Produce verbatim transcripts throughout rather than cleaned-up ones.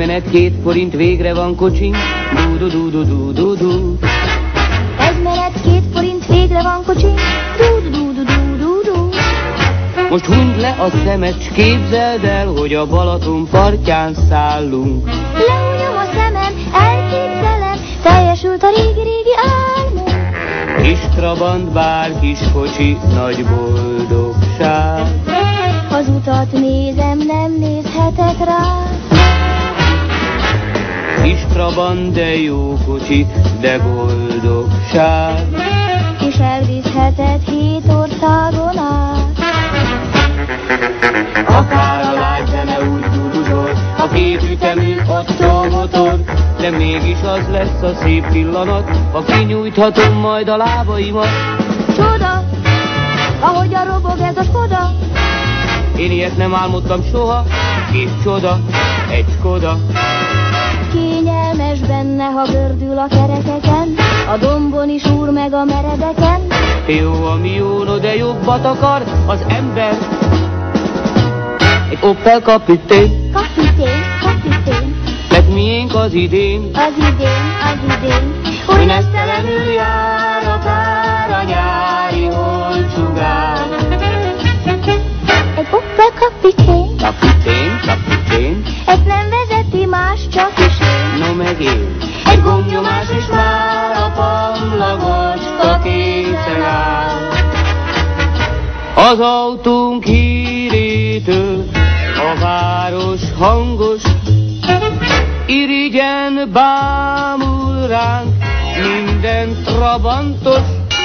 menet két forint, végre van kocsim, du-du-du-du-du-du-du. Egy menet két forint, végre van kocsim, du-du-du-du-du-du. Most hunyd le a szemed, s képzeld el, hogy a Balaton partján szállunk. Lehúnyom a szemem, elképzelem, teljesült a régi-régi álmom. Kis trabant, bár kis kocsi, nagy boldogság. Az utat nézem, nem nézhetek rá. Kis trabant, de jó kocsi, de boldogság. És elviszheted hét országon át. Akár a lágy zene úgy durudol, a képütemű ottomotor, de mégis az lesz a szép pillanat, ha kinyújthatom majd a lábaimat. Csoda, ahogyan robog ez a Skoda. Én ilyet nem álmodtam soha, két csoda, egy Skoda. Kényelmes benne, ha gördül a kerekeken, a dombon is úr meg a meredeken. Jó a mióno, de jobbat akar az ember. Egy Opel kapitény, Kapitény, kapitény, mert miénk az idén, az idén, az idén, hogy nesztelenül jár akár a nyári holcsugár. Egy Opel kapitény, Kapitény, kapitény, ezt nem vezeti más, csak is én. no meg én. Egy gombnyomás és már a pamlagocska készen áll. Az autónk hírétől a város hangos, irigyen bámul ránk minden trabantos.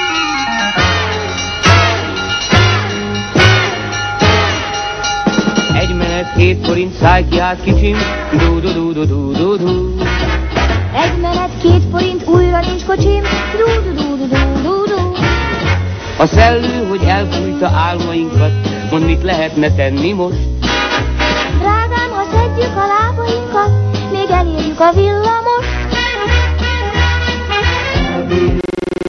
Egy menet két forint, szállj ki hát kicsim, du-du-du-du-du-du-du. Egy menet két forint, újra nincs kocsim, du-du-du-du-du-du-du. A szellő, hogy elfújta álmainkat, mondd, mit lehetne tenni most? Drágám, ha szedjük a lábainkat, még elérjük a világot.